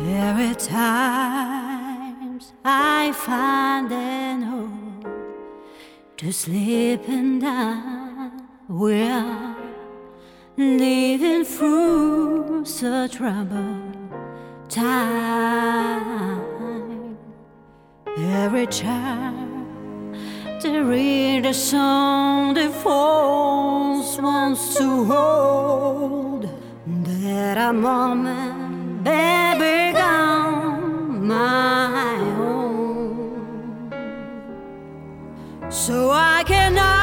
There are times I find an hope to sleep and die. We're living through such troubled time. Every child they read a song the falls wants to hold. That a moment, baby, gone my own. So I cannot